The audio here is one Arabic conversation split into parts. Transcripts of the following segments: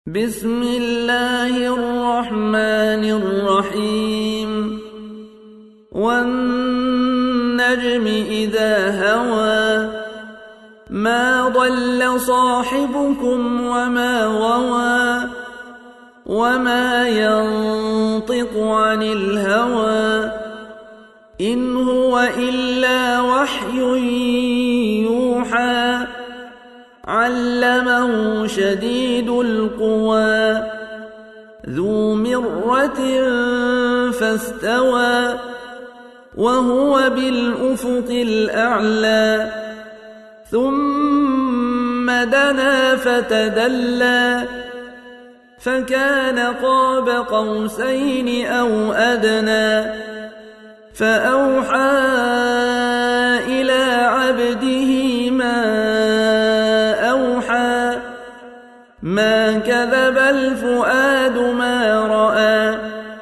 بسم الله الرحمن الرحيم والنجم إذا هوى ما ضل صاحبكم وما غوى وما ينطق عن الهوى إن هو إلا وحي يوحى علمه شديد القوى ذو مرة فاستوى وهو بالأفق الأعلى ثم دنا فتدلى فكان قاب قوسين أو أدنى فأوحى إلى عبده ما كذب الفؤاد ما رأى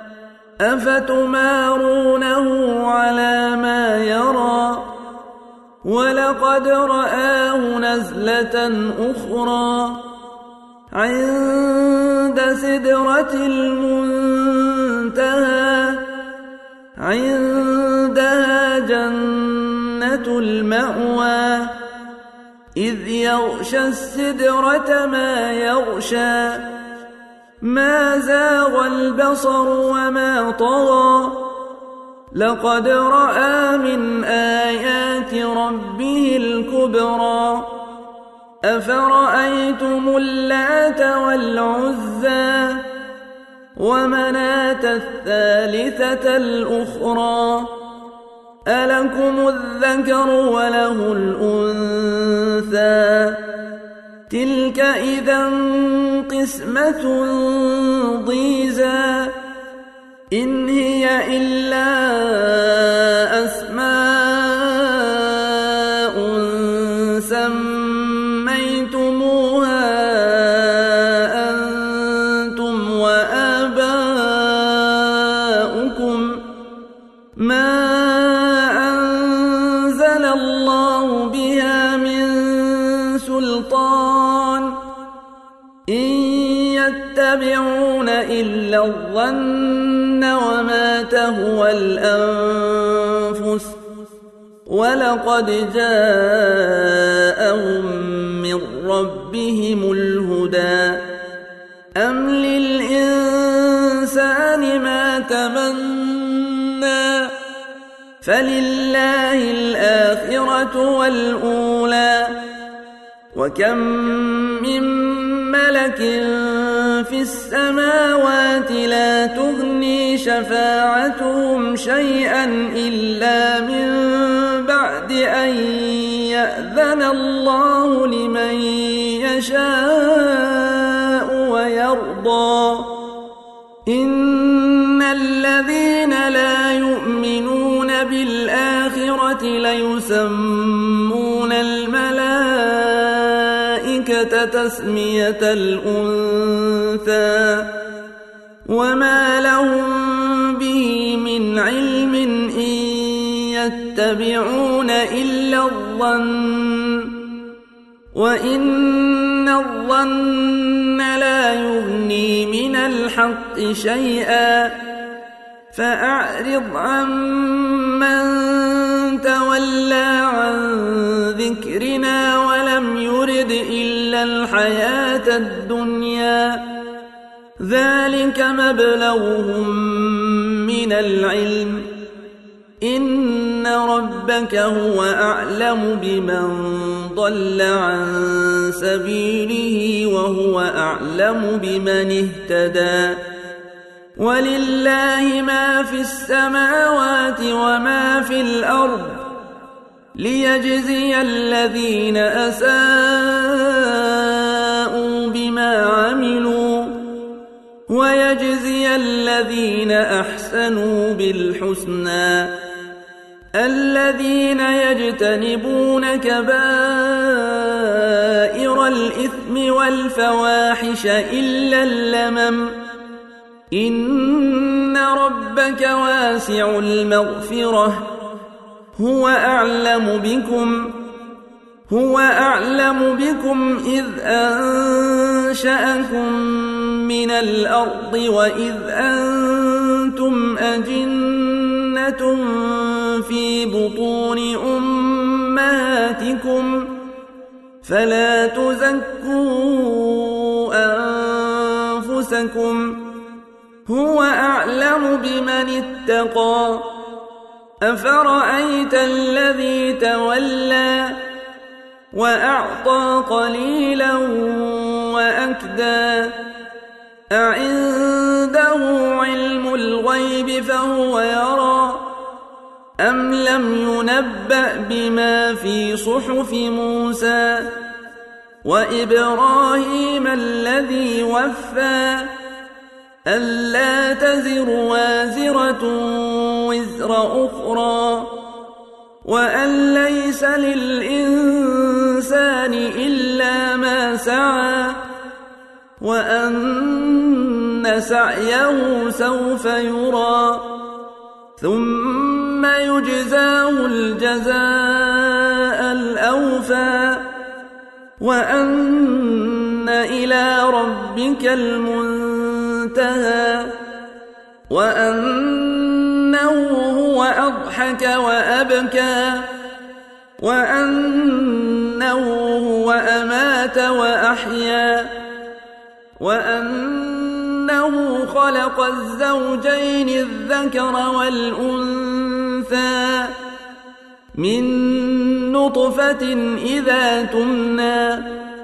أفتمارونه على ما يرى ولقد رآه نزلة أخرى عند سدرة المنتهى عندها جنة المأوى إذ يغشى السدرة ما يغشى ما زاغ البصر وما طغى لقد رأى من آيات ربه الكبرى أفرأيتم اللات والعزى ومناة الثالثة الأخرى ألكم الذكر وله الأنثى تلك إذا قسمة ضيزى إن هي إلا أسماء سميتموها أنتم وآباؤكم ما الله بها من سلطان إن يتبعون إلا الظن وما تهوى الأنفس ولقد جاءهم من ربهم الهدى أم للإنسان ما تمنى فلله الآخرة والأولى وكم من ملك في السماوات لا تغني شفاعتهم شيئا إلا من بعد أن يأذن الله لمن يشاء ويرضى إن الذين لا يؤمنون بالآخرة ليسمون الملائكة تسمية الأنثى وما لهم به من علم إن يتبعون إلا الظن وإن الظن لا يغني من الحق شيئا فأعرض عمن تولى عن ذكرنا ولم يرد إلا الحياة الدنيا ذلك مبلغهم من العلم إن ربك هو أعلم بمن ضل عن سبيله وهو أعلم بمن اهتدى ولله ما في السماوات وما في الأرض ليجزي الذين أساءوا بما عملوا ويجزي الذين أحسنوا بالحسنى الذين يجتنبون كبائر الإثم والفواحش إلا اللمم إن ربك واسع المغفرة هو أعلم بكم إذ أنشأكم من الأرض وإذ أنتم أجنة في بطون أمهاتكم فلا تزكوا أنفسكم هو أعلم بمن اتقى أفرأيت الذي تولى وأعطى قليلا وأكدى أعنده علم الغيب فهو يرى أم لم ينبأ بما في صحف موسى وإبراهيم الذي وفى ألا تزر وازرة وزر أخرى وأن ليس للإنسان إلا ما سعى وأن سعيه سوف يرى ثم يجزاه الجزاء الأوفى وأن إلى ربك المنتهى وأنه هو أضحك وأبكى وأنه هو أمات وأحيا وأنه خلق الزوجين الذكر والأنثى من نطفة إذا تمنى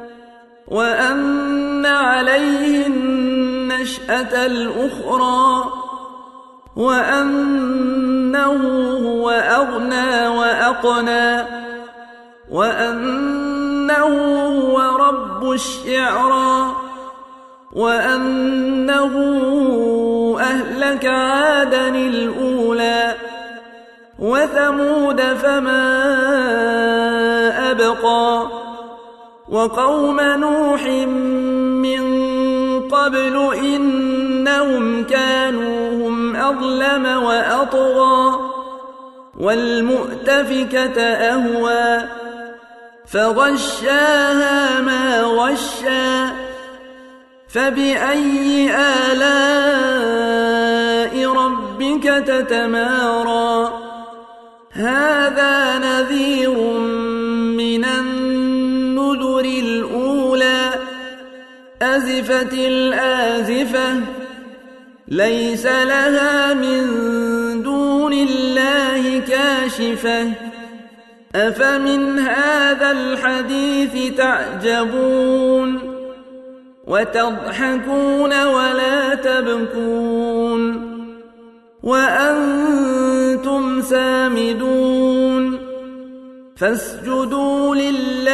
وأن عليه النشأة الأخرى وأنه هو أغنى وأقنى وأنه هو رب الشعرى وأنه أهلك عادا الأولى وثمود فما أبقى وقوم نوح من قبل إنهم كانوا هم أظلم وأطغى والمؤتفكة أهوى فغشاها ما غشى فبأي آلاء ربك تتمارى هذا نذير من النذر الأولى أزفت الآزفة ليس لها من دون الله كاشفة أفمن هذا الحديث تعجبون وتضحكون ولا تبكون وأنتم سامدون فاسجدوا لله